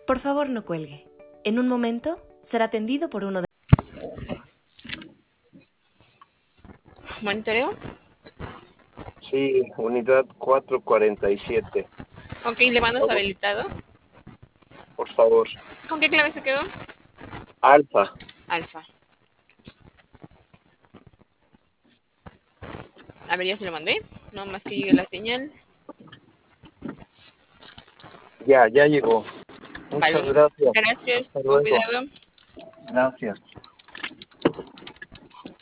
Por favor, no cuelgue. En un momento será atendido por uno de... ¿Monitoreo? Sí, unidad 447. Ok, le mando su habilitado. Por favor. ¿Con qué clave se quedó? Alfa. Alfa. A ver, ya se lo mandé. No más que llegue la señal. Ya llegó. Muchas Vale. gracias. Gracias. Hasta Con luego. cuidado. Gracias.